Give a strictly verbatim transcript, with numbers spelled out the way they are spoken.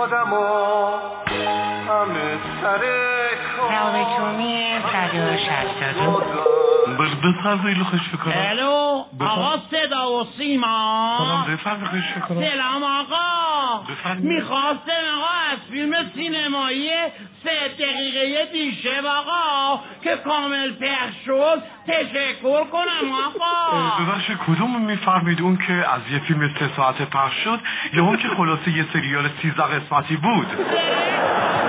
آدم ها همه سر کار راویتونی صد و شصت و دو بفرم خیلی خوش بکنم. الو آقا صدا و سیما. سلام بفرم خوش بکنم. سلام آقا. میخواستم آقا از فیلم سینمایی سه دقیقه دیشب آقا که کامل پخش شد تشکر کنم آقا. ببخشید کدوم میفرمید؟ اون که از یه فیلم سه ساعته پخش شد یا اون که خلاصه یه سریال سیزده قسمتی بود؟